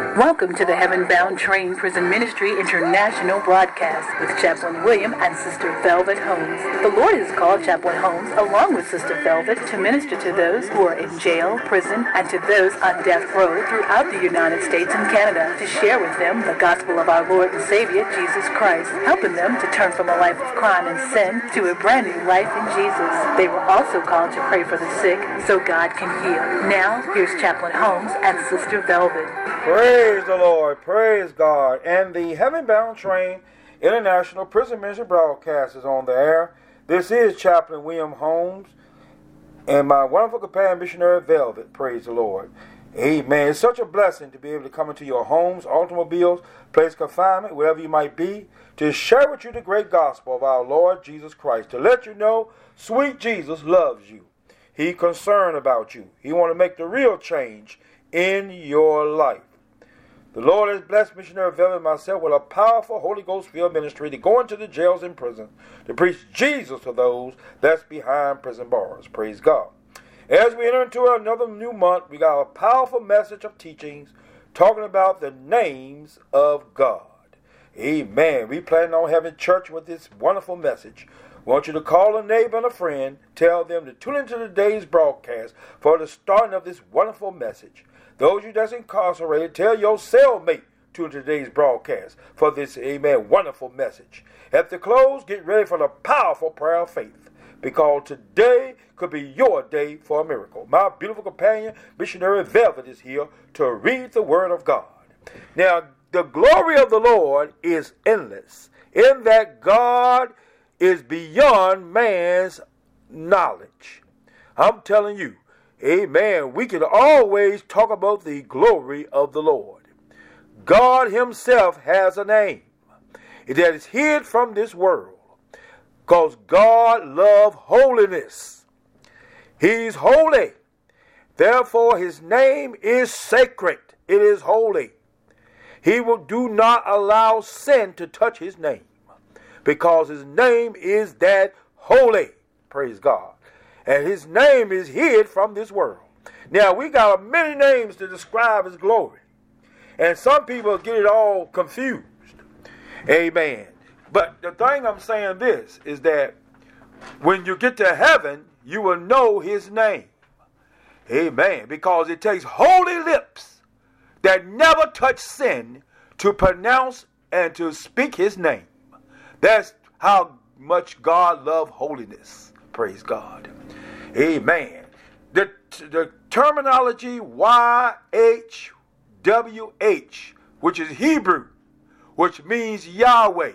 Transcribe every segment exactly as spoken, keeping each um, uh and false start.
Welcome to the Heaven Bound Train Prison Ministry International broadcast with Chaplain William and Sister Velvet Holmes. The Lord has called Chaplain Holmes, along with Sister Velvet, to minister to those who are in jail, prison, and to those on death row throughout the United States and Canada, to share with them the gospel of our Lord and Savior, Jesus Christ, helping them to turn from a life of crime and sin to a brand new life in Jesus. They were also called to pray for the sick so God can heal. Now, here's Chaplain Holmes and Sister Velvet. Praise the Lord, praise God, and the Heaven Bound Train International Prison Ministry broadcast is on the air. This is Chaplain William Holmes and my wonderful companion missionary Velvet. Praise the Lord. Amen. It's such a blessing to be able to come into your homes, automobiles, place of confinement, wherever you might be, to share with you the great gospel of our Lord Jesus Christ, to let you know sweet Jesus loves you. He's concerned about you. He wants to make the real change in your life. The Lord has blessed missionary Velvet and myself with a powerful Holy Ghost-filled ministry to go into the jails and prisons to preach Jesus to those that's behind prison bars. Praise God. As we enter into another new month, we got a powerful message of teachings talking about the names of God. Amen. We plan on having church with this wonderful message. We want you to call a neighbor and a friend, tell them to tune into today's broadcast for the starting of this wonderful message. Those of you that's incarcerated, tell your cellmate to today's broadcast for this, amen, wonderful message. At the close, get ready for the powerful prayer of faith, because today could be your day for a miracle. My beautiful companion, missionary Velvet, is here to read the Word of God. Now, the glory of the Lord is endless, in that God is beyond man's knowledge. I'm telling you, amen, we can always talk about the glory of the Lord. God himself has a name that is hid from this world, because God loves holiness. He's holy. Therefore, his name is sacred. It is holy. He will do not allow sin to touch his name, because his name is that holy. Praise God. And his name is hid from this world. Now, we got many names to describe his glory. And some people get it all confused. Amen. But the thing I'm saying this is that when you get to heaven, you will know his name. Amen. Because it takes holy lips that never touch sin to pronounce and to speak his name. That's how much God loves holiness. Praise God. Amen. The, the terminology Y H W H, which is Hebrew, which means Yahweh,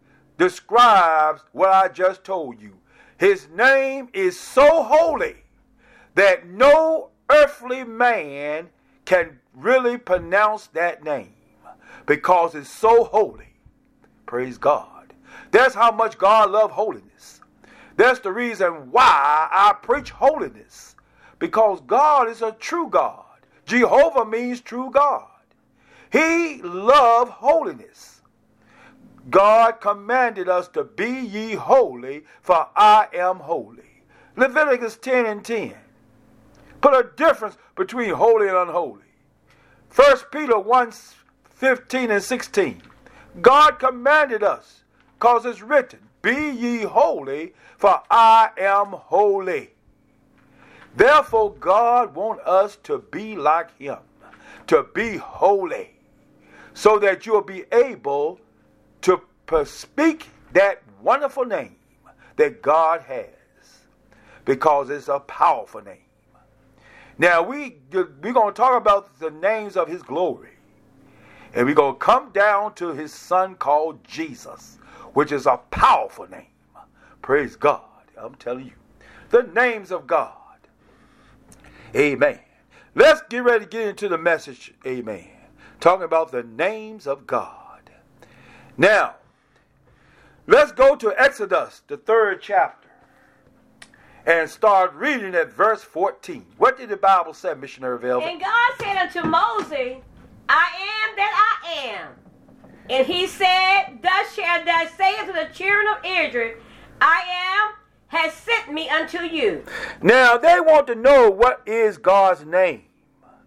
describes what I just told you. His name is so holy that no earthly man can really pronounce that name, because it's so holy. Praise God. That's how much God loves holiness. That's the reason why I preach holiness, because God is a true God. Jehovah means true God. He loved holiness. God commanded us to be ye holy, for I am holy. Leviticus ten and ten. Put a difference between holy and unholy. First Peter one, fifteen and sixteen. God commanded us, because it's written, be ye holy, for I am holy. Therefore, God wants us to be like him, to be holy, so that you'll be able to speak that wonderful name that God has, because it's a powerful name. Now, we, we're going to talk about the names of his glory, and we're going to come down to his son called Jesus, which is a powerful name. Praise God. I'm telling you. The names of God. Amen. Let's get ready to get into the message. Amen. Talking about the names of God. Now, let's go to Exodus, the third chapter, and start reading at verse fourteen. What did the Bible say, Missionary Velvet? And God said unto Moses, I am that I am. And he said, thus shalt thou say unto the children of Israel, I am has sent me unto you. Now, they want to know what is God's name.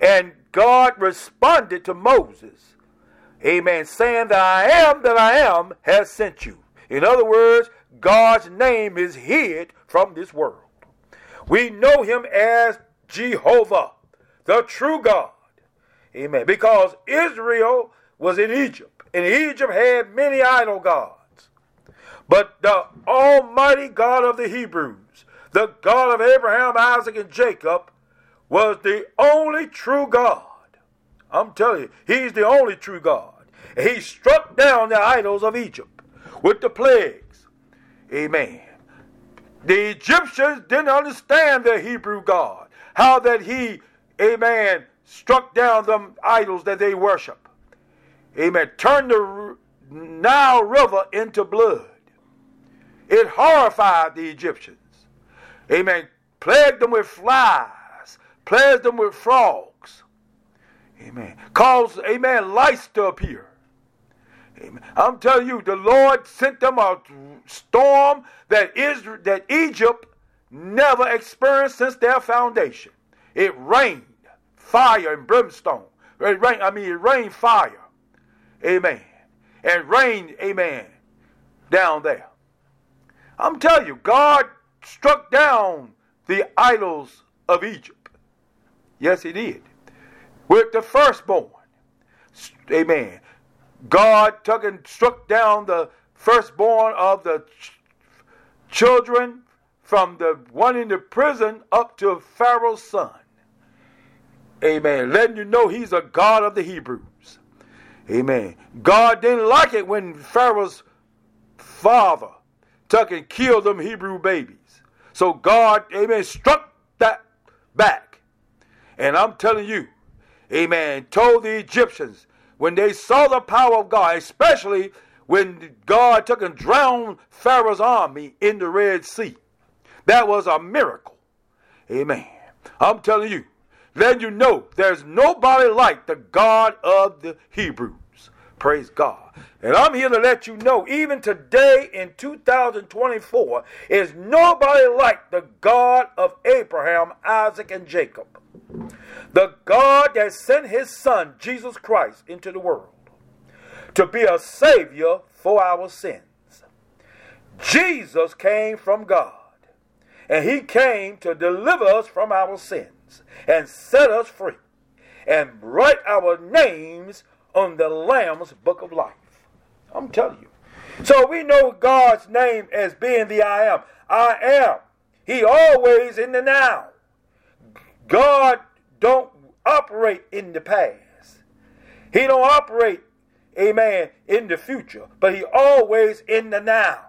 And God responded to Moses, amen, saying that I am that I am has sent you. In other words, God's name is hid from this world. We know him as Jehovah, the true God. Amen. Because Israel was in Egypt, and Egypt had many idol gods. But the Almighty God of the Hebrews, the God of Abraham, Isaac, and Jacob, was the only true God. I'm telling you, he's the only true God. And he struck down the idols of Egypt with the plagues. Amen. The Egyptians didn't understand their Hebrew God. How that he, amen, struck down them idols that they worship. Amen. Turned the Nile River into blood. It horrified the Egyptians. Amen. Plagued them with flies. Plagued them with frogs. Amen. Caused, amen, lice to appear. Amen. I'm telling you, the Lord sent them a storm that Israel, that Egypt never experienced since their foundation. It rained fire and brimstone. It rained, I mean, it rained fire. Amen. And rained, amen, down there. I'm telling you, God struck down the idols of Egypt. Yes, he did. With the firstborn. Amen. God took and struck down the firstborn of the ch- children from the one in the prison up to Pharaoh's son. Amen. Letting you know he's a God of the Hebrews. Amen. God didn't like it when Pharaoh's father took and killed them Hebrew babies. So God, amen, struck that back. And I'm telling you, amen, told the Egyptians, when they saw the power of God, especially when God took and drowned Pharaoh's army in the Red Sea, that was a miracle. Amen. I'm telling you, letting you know there's nobody like the God of the Hebrews. Praise God. And I'm here to let you know, even today in two thousand twenty-four, is nobody like the God of Abraham, Isaac, and Jacob. The God that sent his son, Jesus Christ, into the world to be a savior for our sins. Jesus came from God, and he came to deliver us from our sins and set us free and write our names on the Lamb's book of life. I'm telling you. So we know God's name as being the I am. I am. He always in the now. God don't operate in the past. He don't operate, amen, in the future. But he always in the now.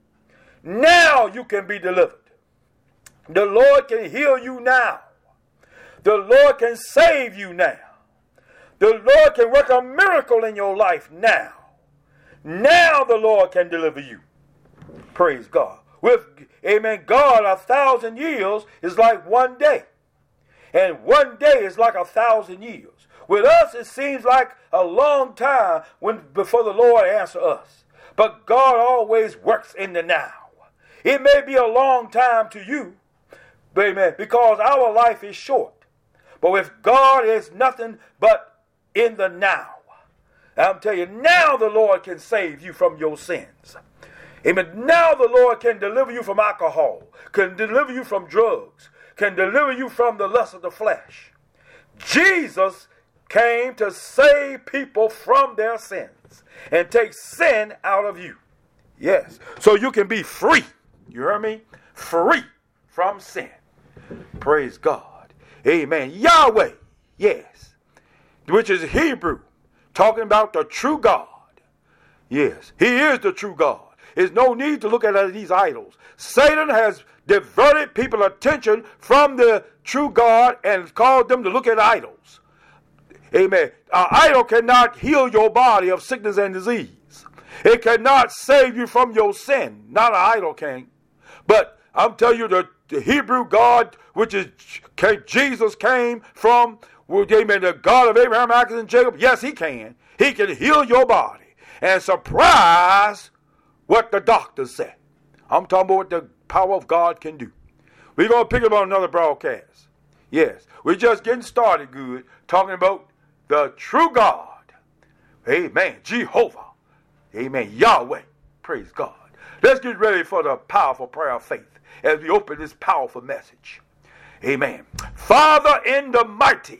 Now you can be delivered. The Lord can heal you now. The Lord can save you now. The Lord can work a miracle in your life now. Now the Lord can deliver you. Praise God. With, amen, God, a thousand years is like one day. And one day is like a thousand years. With us, it seems like a long time when before the Lord answers us. But God always works in the now. It may be a long time to you, amen, because our life is short. But with God, it's nothing but in the now. I'm telling you, now the Lord can save you from your sins. Amen. Now the Lord can deliver you from alcohol, can deliver you from drugs, can deliver you from the lust of the flesh. Jesus came to save people from their sins and take sin out of you. Yes. So you can be free. You hear me? Free from sin. Praise God. Amen. Yahweh. Yes. Which is Hebrew. Talking about the true God. Yes. He is the true God. There's no need to look at these idols. Satan has diverted people's attention from the true God and caused them to look at idols. Amen. An idol cannot heal your body of sickness and disease. It cannot save you from your sin. Not an idol can. But I'm telling you, the, the Hebrew God, which is Jesus came from, amen, the God of Abraham, Isaac, and Jacob, yes, he can. He can heal your body and surprise what the doctors said. I'm talking about what the power of God can do. We're going to pick up on another broadcast. Yes, we're just getting started good, talking about the true God. Amen. Jehovah. Amen. Yahweh. Praise God. Let's get ready for the powerful prayer of faith as we open this powerful message. Amen. Father, in the mighty,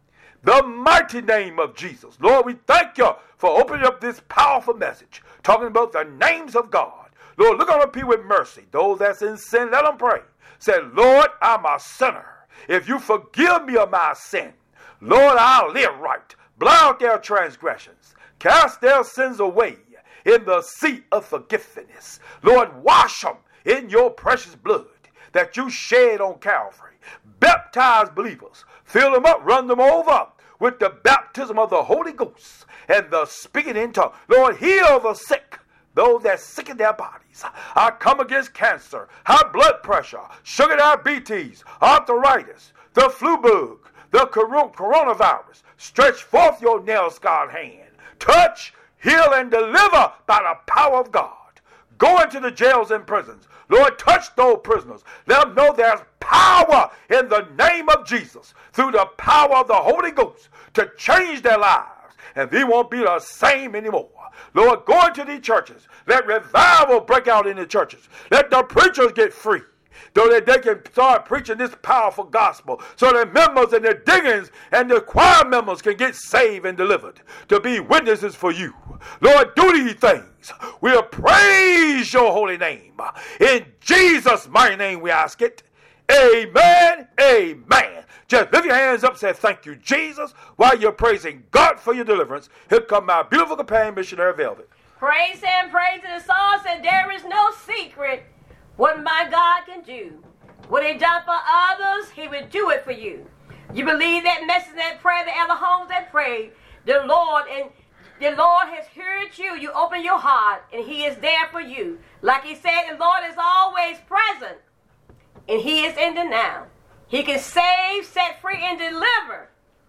the mighty name of Jesus, Lord, we thank you for opening up this powerful message, talking about the names of God. Lord, look on the people with mercy. Those that's in sin, let them pray. Say, Lord, I'm a sinner. If you forgive me of my sin, Lord, I'll live right. Blot out their transgressions. Cast their sins away in the sea of forgiveness. Lord, wash them in your precious blood that you shed on Calvary. Baptize believers. Fill them up, run them over with the baptism of the Holy Ghost and the speaking in tongues. Lord, heal the sick, those that sick in their bodies. I come against cancer, high blood pressure, sugar diabetes, arthritis, the flu bug, the coronavirus. Stretch forth your nail-scarred hand. Touch, heal, and deliver by the power of God. Go into the jails and prisons. Lord, touch those prisoners. Let them know there's power in the name of Jesus through the power of the Holy Ghost to change their lives. And they won't be the same anymore. Lord, go into these churches. Let revival break out in the churches. Let the preachers get free, so that they can start preaching this powerful gospel, so the members and the deacons and the choir members can get saved and delivered to be witnesses for you. Lord, do these things. We'll praise your holy name. In Jesus' mighty name we ask it. Amen. Amen. Just lift your hands up and say, thank you, Jesus, while you're praising God for your deliverance. Here come my beautiful companion, Missionary Velvet. Praise him, praise the song said there is no secret what my God can do. What he done for others, he will do it for you. You believe that message, that prayer, the Elder Holmes that prayed, the Lord, and the Lord has heard you. You open your heart, and he is there for you. Like he said, the Lord is always present, and he is in the now. He can save, set free, and deliver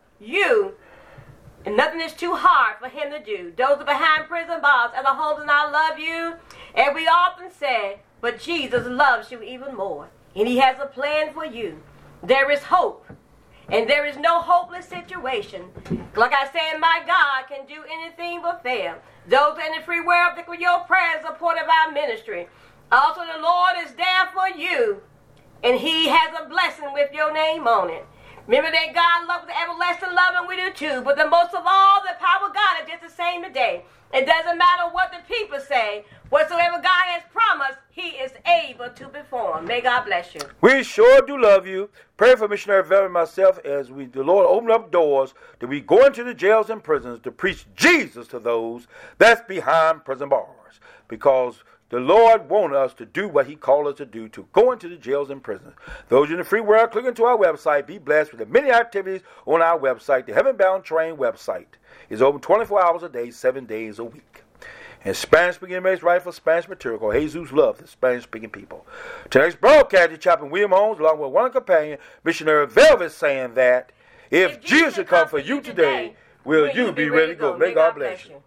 you, and nothing is too hard for him to do. Those are behind prison bars, Elder Holmes and I love you, and we often say, but Jesus loves you even more, and he has a plan for you. There is hope, and there is no hopeless situation. Like I said, my God can do anything but fail. Those in the free world, think with your prayers, support of our ministry. Also, the Lord is there for you, and he has a blessing with your name on it. Remember that God loves the everlasting love, and we do too. But the most of all, the power of God is just the same today. It doesn't matter what the people say. Whatsoever God has promised, he is able to perform. May God bless you. We sure do love you. Pray for Missionary Velvet and myself as we, the Lord open up doors that we go into the jails and prisons to preach Jesus to those that's behind prison bars. Because the Lord wants us to do what he called us to do, to go into the jails and prisons. Those in the free world, click into our website. Be blessed with the many activities on our website. The Heaven Bound Train website is open twenty-four hours a day, seven days a week. And Spanish-speaking is right for Spanish material, called Jesus Love the Spanish-speaking people. Tonight's broadcast is Chaplain William Holmes, along with one companion, Missionary Velvet, saying that if, if Jesus should come for you today, will you, you be ready to go? May God bless you.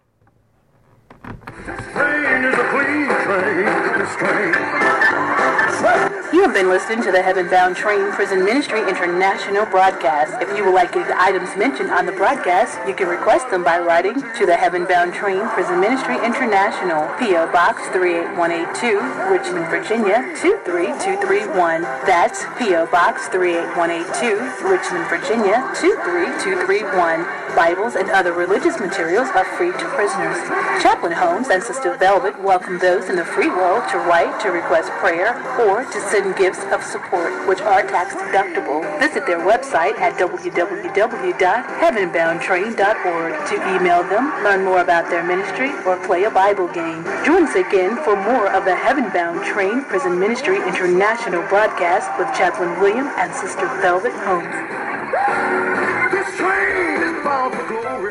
This train is a clean train. This train. You have been listening to the Heaven Bound Train Prison Ministry International broadcast. If you would like the items mentioned on the broadcast, you can request them by writing to the Heaven Bound Train Prison Ministry International, P O Box three eight one eight two, Richmond, Virginia two three two three one. That's P O Box three eight one eight two, Richmond, Virginia two three two three one. Bibles and other religious materials are free to prisoners. Chaplain Holmes and Sister Velvet welcome those in the free world to write, to request prayer, or to send gifts of support, which are tax deductible. Visit their website at w w w dot heaven bound train dot org to email them, learn more about their ministry, or play a Bible game. Join us again for more of the Heaven Bound Train Prison Ministry International broadcast with Chaplain William and Sister Velvet Holmes. This train is bound for glory.